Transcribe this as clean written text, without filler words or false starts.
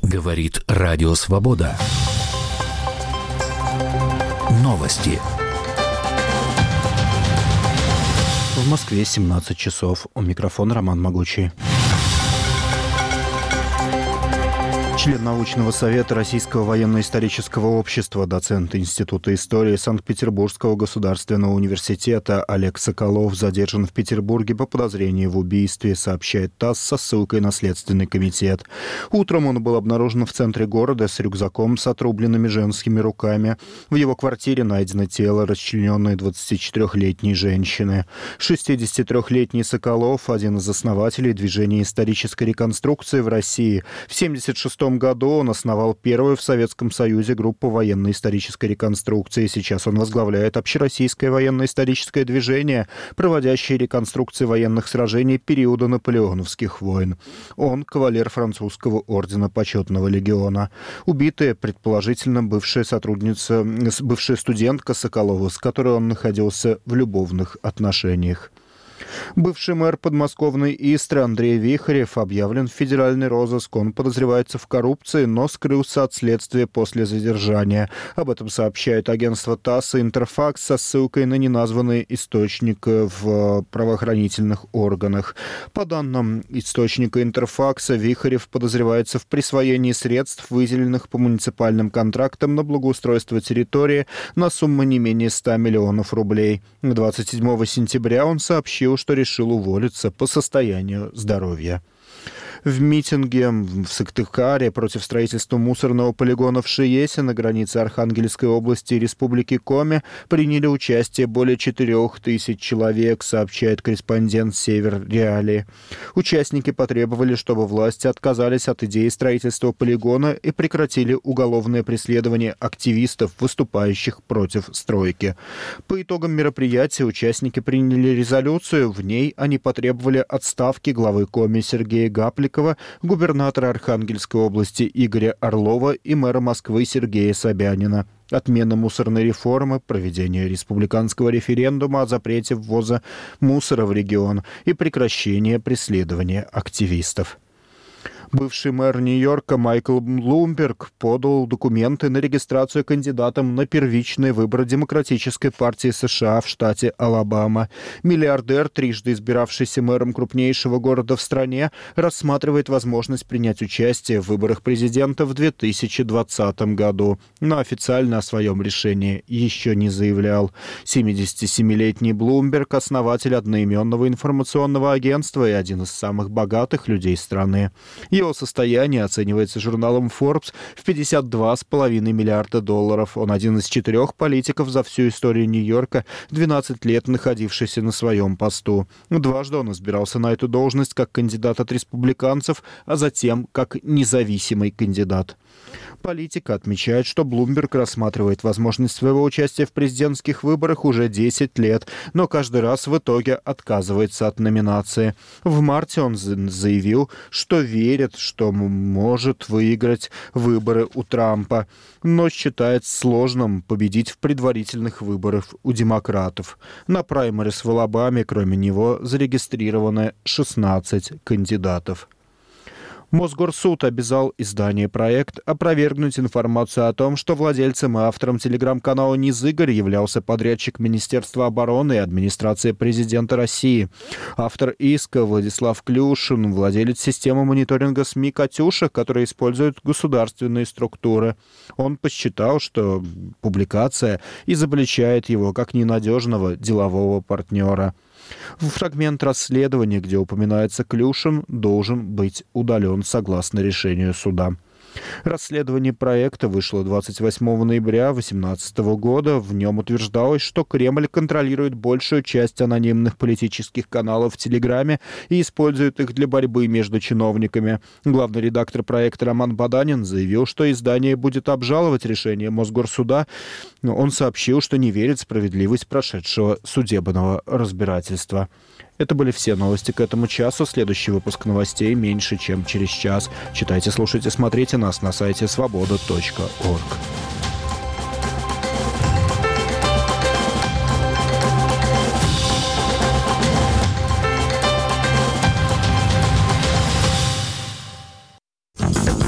Говорит Радио Свобода. Новости. В Москве 17 часов. У микрофона Роман Могучий. Член научного совета Российского военно-исторического общества, доцент Института истории Санкт-Петербургского государственного университета Олег Соколов задержан в Петербурге по подозрению в убийстве, сообщает ТАСС со ссылкой на Следственный комитет. Утром он был обнаружен в центре города с рюкзаком с отрубленными женскими руками. В его квартире найдено тело расчлененной 24-летней женщины. 63-летний Соколов – один из основателей движения исторической реконструкции в России. В 1976 году он основал первую в Советском Союзе группу военно-исторической реконструкции. Сейчас он возглавляет общероссийское военно-историческое движение, проводящее реконструкции военных сражений периода наполеоновских войн. Он кавалер французского ордена Почетного легиона. Убитая, предположительно, бывшая студентка Соколова, с которой он находился в любовных отношениях. Бывший мэр подмосковной Истры Андрей Вихарев объявлен в федеральный розыск. Он подозревается в коррупции, но скрылся от следствия после задержания. Об этом сообщает агентство ТАСС и Интерфакс со ссылкой на неназванный источник в правоохранительных органах. По данным источника Интерфакса, Вихарев подозревается в присвоении средств, выделенных по муниципальным контрактам на благоустройство территории на сумму не менее 100 миллионов рублей. 27 сентября он сообщил, что решил уволиться по состоянию здоровья. В митинге в Сыктывкаре против строительства мусорного полигона в Шиесе на границе Архангельской области и Республики Коми приняли участие более 4000 человек, сообщает корреспондент Север Реалии. Участники потребовали, чтобы власти отказались от идеи строительства полигона и прекратили уголовное преследование активистов, выступающих против стройки. По итогам мероприятия участники приняли резолюцию. В ней они потребовали отставки главы Коми Сергея Гаплика, губернатора Архангельской области Игоря Орлова и мэра Москвы Сергея Собянина, отмены мусорной реформы, проведение республиканского референдума о запрете ввоза мусора в регион и прекращение преследования активистов. Бывший мэр Нью-Йорка Майкл Блумберг подал документы на регистрацию кандидатом на первичные выборы Демократической партии США в штате Алабама. Миллиардер, трижды избиравшийся мэром крупнейшего города в стране, рассматривает возможность принять участие в выборах президента в 2020 году, но официально о своем решении еще не заявлял. 77-летний Блумберг – основатель одноименного информационного агентства и один из самых богатых людей страны. Его состояние оценивается журналом Forbes в $52,5 миллиарда. Он один из 4 политиков за всю историю Нью-Йорка, 12 лет находившийся на своем посту. Дважды он избирался на эту должность как кандидат от республиканцев, а затем как независимый кандидат. Политика отмечает, что Блумберг рассматривает возможность своего участия в президентских выборах уже 10 лет, но каждый раз в итоге отказывается от номинации. В марте он заявил, что верит, что может выиграть выборы у Трампа, но считает сложным победить в предварительных выборах у демократов. На праймерис в Алабаме, кроме него, зарегистрированы 16 кандидатов. Мосгорсуд обязал издание «Проект» опровергнуть информацию о том, что владельцем и автором телеграм-канала «Низыгорь» являлся подрядчик Министерства обороны и администрации президента России. Автор иска Владислав Клюшин, владелец системы мониторинга СМИ «Катюша», которая использует государственные структуры. Он посчитал, что публикация изобличает его как ненадежного делового партнера. Фрагмент расследования, где упоминается Клюшин, должен быть удален согласно решению суда. Расследование проекта вышло 28 ноября 2018 года. В нем утверждалось, что Кремль контролирует большую часть анонимных политических каналов в Телеграме и использует их для борьбы между чиновниками. Главный редактор проекта Роман Баданин заявил, что издание будет обжаловать решение Мосгорсуда. Он сообщил, что не верит в справедливость прошедшего судебного разбирательства. Это были все новости к этому часу. Следующий выпуск новостей меньше, чем через час. Читайте, слушайте, смотрите нас на сайте svoboda.org.